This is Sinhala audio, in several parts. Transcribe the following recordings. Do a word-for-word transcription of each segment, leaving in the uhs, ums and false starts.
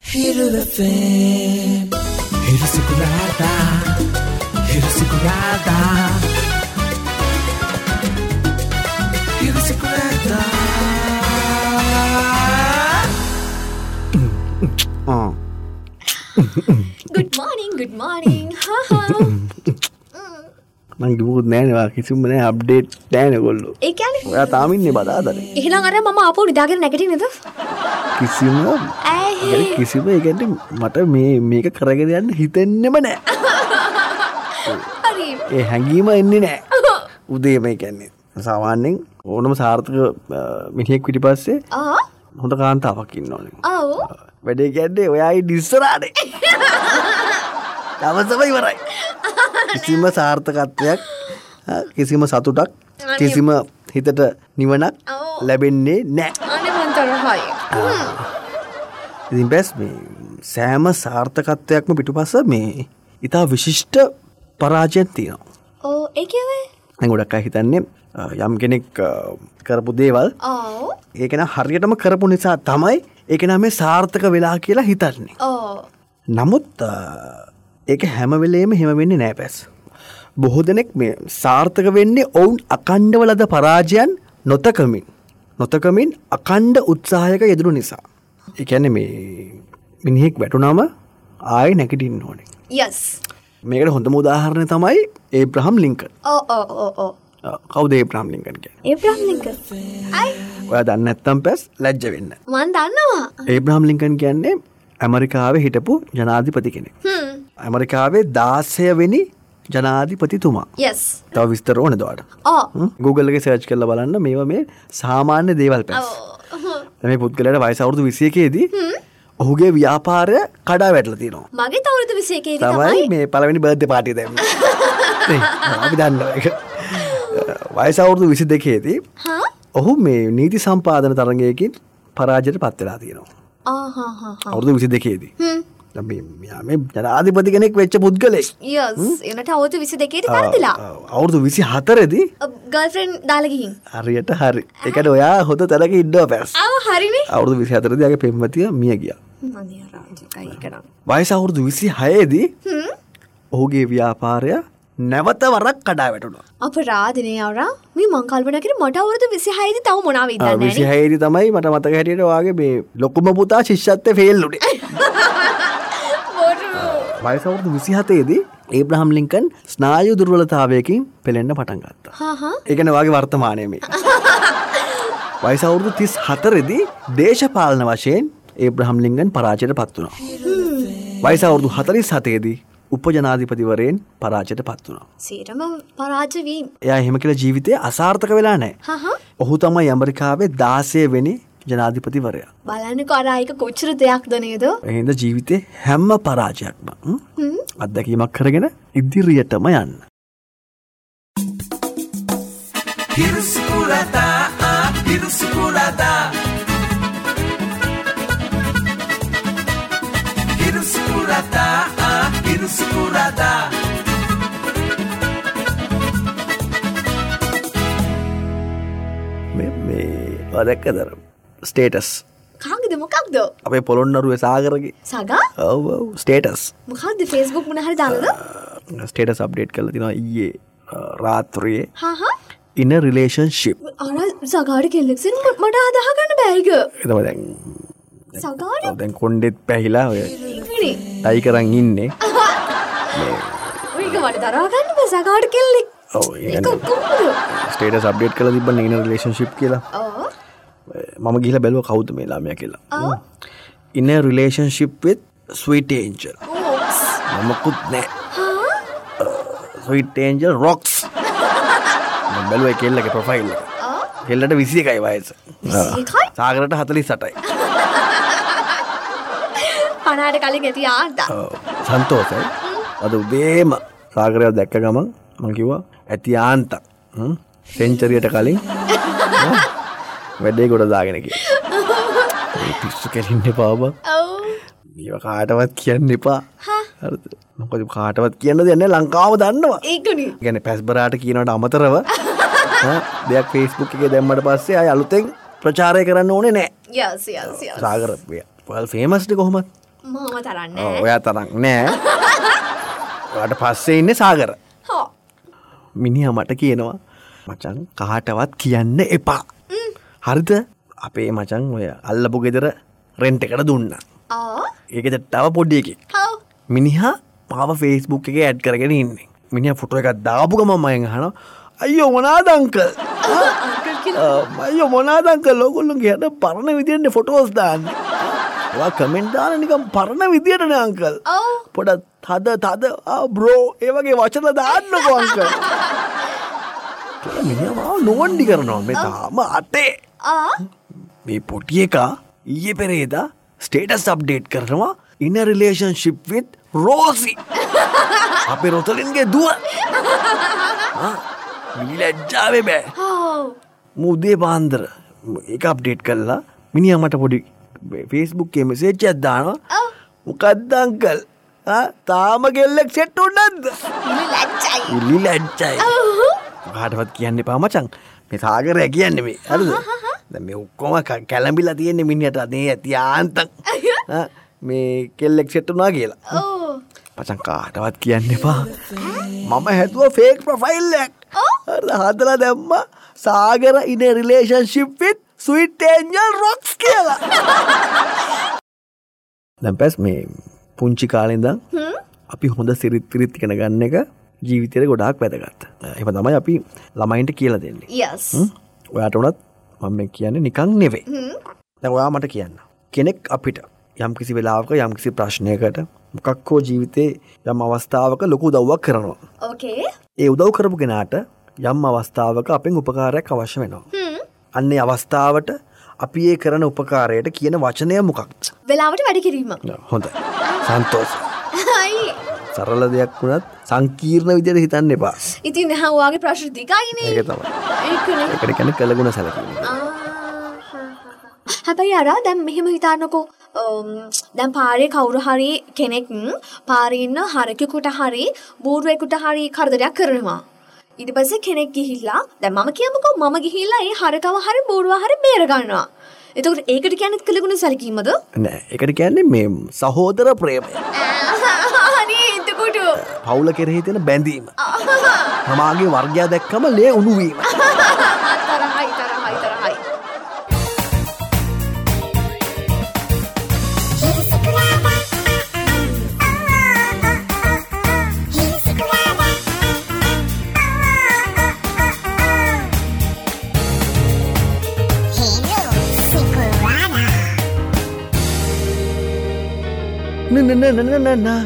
Hiru F M. Hiru Sikurada. Hiru Sikurada. Hiru Sikurada. Good morning, good morning. Haha. මං කිව්වොත් නෑනේ වා කිසිම නෑ අප්ඩේට් නෑනේ ඔයගොල්ලෝ. ඒ කියන්නේ? ඔයා තාම ඉන්නේ බදාදනේ. එහෙනම් අර මම ආපහු නිදාගෙන නැගිටින්නේ නේද? කිසිම ඇයි? කිසිම ඒ කියන්නේ මට මේ මේක කරගෙන යන්න හිතෙන්නෙම නෑ. හරි. ඒ හැංගීම එන්නේ නෑ. උදේම ඒ කියන්නේ සාමාන්‍යයෙන් ඕනම සාර්ථක මිනිහෙක් පිටිපස්සේ ආ හොඳ කාන්තාවක් ඉන්නවනේ. ආව්. වැඩේ කියන්නේ ඔයායි ඉස්සරහනේ. දවසම ඉවරයි. කිසිම සාර්ථකත්වයක් කිසිම සතුටක් කිසිම හිතට නිවනක් ලැබෙන්නේ නැහැ. අනේ මන් තරහයි. ඉතින් බස් මේ සෑම සාර්ථකත්වයක්ම පිටුපස්ස මේ ඊට විශිෂ්ට පරාජයක් තියෙනවා. ඔව් ඒ කියන්නේ? මම ගොඩක් අය හිතන්නේ යම් කෙනෙක් කරපු දේවල් ඔව් ඒක නම් හරියටම කරපු නිසා තමයි ඒක නම් මේ සාර්ථක වෙලා කියලා හිතන්නේ. ඔව්. නමුත් ඒක හැම වෙලේම හිම වෙන්නේ නැහැ පැස්. බොහෝ දෙනෙක් මේ සාර්ථක වෙන්නේ ඔවුන් අකණ්ඩව ලද පරාජයන් නොතකමින් නොතකමින් අකණ්ඩ උත්සාහයක යෙදුණු නිසා. ඒ කියන්නේ මේ මිනිහෙක් වැටුනම ආයෙ නැගිටින්න ඕනේ. Yes. මේකට හොඳම උදාහරණය තමයි ඒබ්‍රහම් ලින්කන්. ඔව් ඔව් ඔව් ඔව්. කවුද ඒබ්‍රහම් ලින්කන් කියන්නේ? Abraham Lincoln. අයි. ඔයා දන්නේ නැත්නම් පැස් ලැජ්ජ වෙන්න. මන් දන්නවා. ඒබ්‍රහම් ලින්කන් කියන්නේ ඇමරිකාවේ හිටපු ජනාධිපති කෙනෙක්. හ්ම්. ඇමරිකාවේ දාසය වෙනි ජනාධිපතිතුමා. Yes. තව විස්තර ඕනේද ඔයාලට? ඔව්. Google එකේ සර්ච් කරලා බලන්න මේවා මේ සාමාන්‍ය දේවල් පැස්. ඔව්. මේ පුද්ගලයාට වයස අවුරුදු විසි එකේදී ඔහුගේ ව්‍යාපාරය කඩා වැටලා තියෙනවා. මගේ අවුරුදු විසි එකේදී තමයි මේ පළවෙනි බර්ත්ඩේ පාර්ටි එක දැම්මේ. නේ අපි දන්නවා ඒක. වයස අවුරුදු විසි දෙකේදී හා ඔහු මේ නීති සම්පාදන තරඟයකින් පරාජයට පත් වෙලා තියෙනවා. ආ හා හා හා. අවුරුදු විසි දෙකේදී. හ්ම්. මේ මේ ජනාධිපති කෙනෙක් වෙච්ච පුද්ගලෙක්. Yes. එනට අවුරුදු විසි දෙකේදී කරදිලා. අවුරුදු විසි හතරේදී ගර්ල්ෆ්‍රෙන්ඩ් දාලා ගිහින්. හරියට හරි. ඒ කියන්නේ ඔයා හොඳ තැනක ඉන්නවා පැස්. ආව හරිනේ. අවුරුදු විසි හතරේදී ආගේ පෙම්වතිය මිය ගියා. මන්නේ රාජකයි කරා. වයස අවුරුදු විසි හයේදී හ්ම්. ඔහුගේ ව්‍යාපාරය නැවත වරක් කඩා වැටුණා. අපරාධනේ අවරා. මේ මං කල්පනා කරේ මට අවුරුදු විසි හයේදී තව මොනවා වෙයිද නැහැ විසි හයේදී තමයි මට මතක හැටියට ඔයාගේ මේ ලොකුම පුතා ශිෂ්‍යත්වයේ ෆේල් උනේ. වයස අවුරුදු විසි හතේදී ඒබ්‍රහම් ලින්කන් ස්නායු දුර්වලතාවයකින් පෙළෙන්න පටන් ගත්තා. හා හා. ඒ කියන්නේ ඔයාගේ වර්තමානයේ මේ. වයස අවුරුදු තිස් හතරේදී දේශපාලන වශයෙන් ඒබ්‍රහම් ලින්කන් පරාජයට පත් වුණා. වයස අවුරුදු හතළිස් හතේදී උපජනාධිපතිවරයෙන් පරාජයට පත් වුණා. සේරම පරාජ වීම. එයා එහෙම කියලා ජීවිතේ අසාර්ථක වෙලා නැහැ. හා හා. ඔහු තමයි ඇමරිකාවේ දාසය වෙනි ජනාධිපතිවරයා. බලන්නකෝ අර ආයික කොච්චර දෙයක්ද නේද? එහෙනම් ජීවිතේ හැම පරාජයක්ම අත්දැකීමක් කරගෙන ඉදිරියටම යන්න. Hiru Sikurada. Hiru Sikurada. Hiru Sikurada. Hiru Sikurada. මේ මේ වදක්කදර ස්ටේටස් කාගේද මොකක්ද? අපේ පොළොන්නරුවේ සාගරගේ. සගා? ඔව් ඔව් ස්ටේටස්. මොකක්ද Facebook මොන හරි දාලාද? ස්ටේටස් අප්ඩේට් කරලා තිනවා ඊයේ රාත්‍රියේ. හා හා. in a relationship. අර සගාට කෙල්ලෙක්සෙන් මට අදහ ගන්න බෑයික. එතම දැන් සගාට දැන් කොණ්ඩෙත් පැහිලා ඔය ඉක්නේ. ටයි කරන් ඉන්නේ. ඔයක මට දරා ගන්න බෑ සගාට කෙල්ලෙක්. ඔව් ඒක කොහොමද? ස්ටේටස් අප්ඩේට් කරලා තිබ්බනේ in a relationship කියලා. ඔව්. මම ගිහලා බැලුවා කවුද මේ ළමයා කියලා. ඔව්. in a relationship with sweet angel. ඕක්ස්. මමකුත් නෑ. හා? sweet angel rocks. මම බැලුවා කෙල්ලගේ ප්‍රොෆයිල් එක. ආ? කෙල්ලට විසි එකයි වයස. විසි එකයි? සාගරට හතළිස් අටයි. පනහට කලින් ඇති ආන්දා. ඔව් සන්තෝෂයි. අද උදේම සාගරයව දැක්ක ගමන් මම කිව්වා ඇති ආන්තා. හ්ම් සෙන්චරියට කලින් වැඩේ ගොඩ දාගෙන කියලා. ඒ පිස්සු කෙලින්න එපා බා. ඔව්. මේව කාටවත් කියන්න එපා. හා? හරිද? මොකද කාටවත් කියන්න දෙයක් නැහැ ලංකාව දන්නවා. ඒකනේ. ඒ කියන්නේ පැස්බරාට කියනවට අමතරව දෙයක් Facebook එකේ දැම්මට පස්සේ ආය අලුතෙන් ප්‍රචාරය කරන්න ඕනේ නැහැ. yes yes yes. සාගර well famous නේ කොහොමද? මම තරන්නේ. ඔව් ඔයා තරම් නෑ. ඔයාට පස්සේ ඉන්නේ සාගර. හා. මිනිහා මට කියනවා මචං කාටවත් කියන්න එපා. හරිද? අපේ මචං ඔය අල්ලපු ගෙදර රෙන්ට් එකට දුන්නා. ආ. ඒ ගෙදරට තව පොඩි එකෙක්. හා. මිනිහා මාව Facebook එකේ ඇඩ් කරගෙන ඉන්නේ. මිනිහා ෆොටෝ එකක් දාපු ගමන් මම අහනවා අයියෝ මොනාද අංකල්? අංකල් කියලා. අයියෝ මොනාද අංකල් ඔයගොල්ලෝගේ හද පරණ විදියනේ ෆොටෝස් දාන්නේ. ඔයා කමෙන්ට් දාන නිකන් පරණ විදියටනේ අංකල්. ඔව්. පොඩක් තද තද ආ බ්‍රෝ ඒ වගේ වචන දාන්නකෝ අංකල්. මිනිහා මාව නෝන්ඩි කරනවා මේ තාම අටේ. ආ. මේ පොටි එකා ඊයේ පෙරේදා ස්ටේටස් අප්ඩේට් කරනවා in a relationship with Rosie. අපේ රොතලින්ගේ දුව. ආ මිලැජ්ජාවේ බෑ. හා. මුදේ පාන්දර ඒක අප්ඩේට් කරලා මිනිහා මට පොඩි Facebook එකේ මෙසේජ් එකක් දානවා. ඔව්. මොකද්ද අංකල්? ආ තාම ගෙල්ලෙක් සෙට් වුණාද? ලැජ්ජයි. ඉලිලැජ්ජයි. කාටවත් කියන්න එපා මචං. මේ සාගරය කියන්නේ මේ. හරිද? දැන් මේ ඔක්කොම කැළඹිලා තියෙන්නේ මිනිහට අනේ ඇති ආන්තම්. ආ මේ කෙල්ලෙක් සෙට් වුණා කියලා. ඔව්. මචං කාටවත් කියන්න එපා. මම හැදුවා ෆේක් ප්‍රොෆයිල් එකක්. හරිද? හදලා දැම්මා සාගර in a relationship with sweet angel rocks කියලා. දැන් පැස් මේ පුංචි කාලේ ඉඳන් අපි හොඳ සිරිත් විරිත් ඉගෙන ගන්න එක ජීවිතේට ගොඩාක් වැදගත්. එහෙම තමයි අපි ළමයින්ට කියලා දෙන්නේ. yes. ඔයාට උනත් මම මේ කියන්නේ නිකන් නෙවෙයි. දැන් ඔයා මට කියන්න. කෙනෙක් අපිට යම් කිසි වෙලාවක යම් කිසි ප්‍රශ්නයකට මොකක් හෝ ජීවිතේ යම් අවස්ථාවක ලොකු උදව්වක් කරනවා. okay. ඒ උදව් කරපු කෙනාට යම් අවස්ථාවක අපෙන් උපකාරයක් අවශ්‍ය වෙනවා. අන්න ඒ අවස්ථාවට අපි ඒ කරන උපකාරයට කියන වචනය මොකක්ද? වෙලාවට වැඩ කිරීම. හොඳයි. සන්තෝෂයි. අයි. සරල දෙයක් වුණත් සංකීර්ණ විදිහට හිතන්න එපා. ඉතින් නෑ ඔයාගේ ප්‍රශ්න දිගයිනේ. ඒක තමයි. ඒකනේ. ඒකට කියන්නේ කළගුණ සැලකීම. හැබැයි අර දැන් මෙහෙම හිතන්නකෝ දැන් පාරේ කවුරු හරි කෙනෙක් පාරේ ඉන්න හරකෙකුට හරි බූරුවෙකුට හරි කරදරයක් කරනවා. ඊට පස්සේ කෙනෙක් ගිහිල්ලා දැන් මම කියමුකෝ මම ගිහිල්ලා ඒ හරකව හරි බූරුව හරි බේර ගන්නවා. එතකොට ඒකට කියන්නේ කළගුණ සැලකීමද? නෑ ඒකට කියන්නේ මේ සහෝදර ප්‍රේමය. අනේ එතකොට පවුල කෙරෙහි තියෙන බැඳීම. තමාගේ වර්ගය දැක්කම ලේ උණු වීම. තරහයි තරහයි තරහයි. Na na na na na na na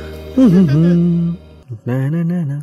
na na na na.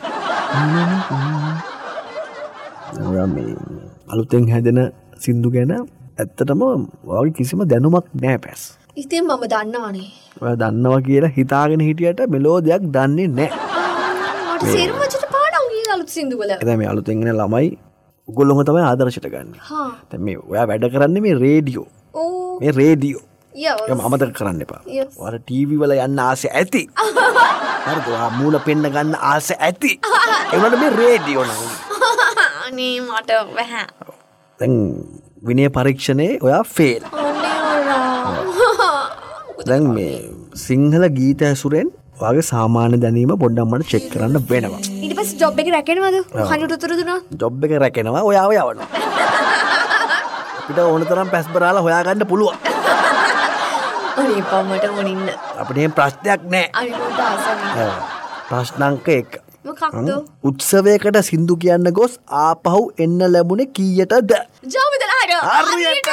අලුතෙන් හැදෙන සින්දු ගැන ඇත්තටම ඔයාගේ කිසිම දැනුමක් නැහැ පැස්. ඉතින් මම දන්නවනේ. ඔයා දන්නවා කියලා හිතාගෙන හිටියට මෙලෝඩියක් දන්නේ නැහැ. මට සේරම වචන පාඩම් ගිහින් අලුත් සින්දු වල. එතන මේ අලුතෙන් එන ළමයි ඔයගොල්ලෝම තමයි ආදර්ශයට ගන්න. හා. දැන් මේ ඔයා වැඩ කරන්නේ මේ රේඩියෝ. ඕ. මේ රේඩියෝ. Yes. ඒක අමතක කරන්න එපා. Yes. ඔයාලා ටීවී වල යන්න ආසෙ ඇති. හරිද? ඔයා මූණ පෙන්න ගන්න ආසෙ ඇති. ඒ වුණාට මේ රේඩියෝ නම්. අනේ මට බෑ. දැන් විනය පරීක්ෂණේ ඔයා ෆේල්. අනේ අරා. දැන් මේ සිංහල ගීත ඇසුරෙන් ඔයාගේ සාමාන්‍ය දැනීම පොඩ්ඩක් මට චෙක් කරන්න වෙනවා. ඊට පස්සේ ජොබ් එක රැකෙනවද? කණුට උතර දුනා. ජොබ් එක රැකෙනවා ඔයාව යවනවා. අපිට ඕන තරම් පැස් බරාලා හොයාගන්න පුළුවන්. අනේ පම්මට මොනින්න. අපිට එහෙම ප්‍රශ්නයක් නැහැ. අනේ මට ආසයි. ප්‍රශ්නාංක එක. මොකක්ද? උත්සවයකට සින්දු කියන්න ගොස් ආපහු එන්න ලැබුණේ කීයටද? ජාමිදලා හරියට.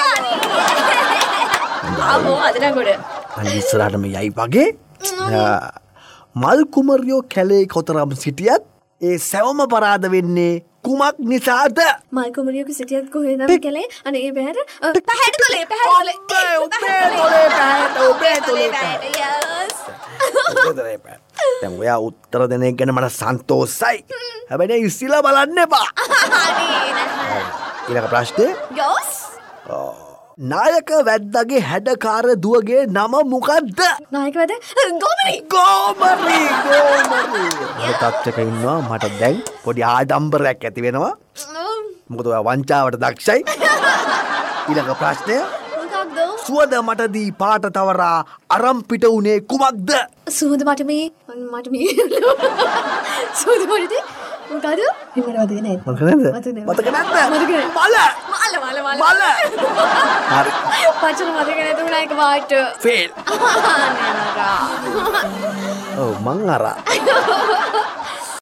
ආවෝ අදට ගොඩ. අනිත් ඉස්සරහට මේ යයි වගේ. මල් කුමරියෝ කැලේ කොතරම් සිටියත් ඒ සැවම පරාද වෙන්නේ කුමක් නිසාද? මල් කුමරියෝගේ සිටියත් කොහෙද කැලේ? අනේ ඒ බෑර පැහැට තොලේ පැහැට තොලේ. ඔබේ තොලේ පැහැට ඔබේ තොලේ පැහැට. යස්. දැන් ඔයා උත්තර දෙන එක ගැන මට සන්තෝෂයි. හැබැයි ඉස්සිලා බලන්න එපා. ඊළඟ ප්‍රශ්නේ. යස්. නායක වැද්දාගේ හැඩකාර දුවගේ නම මොකද්ද? නායක වැද්ද? ගෝමරි. ගෝමරි ගෝමරි. මට තාත්තක ඉන්නවා මට දැන් පොඩි ආඩම්බරයක් ඇති වෙනවා. මොකද ඔයා වංචාවට දක්ෂයි. ඊළඟ ප්‍රශ්නය. මොකක්ද? සුවද මටදී පාට තවරා අරම්පිට වනේ කුමක්ද සුවද මට මේ මට මේ සුවද මටදී මොකද හිමට වදගෙන මතක නැද්ද මල මල මල මල මල හරි පචන මතක නැතුණා එක වාට ෆේල් නෑ නරා ඔව් මං අරා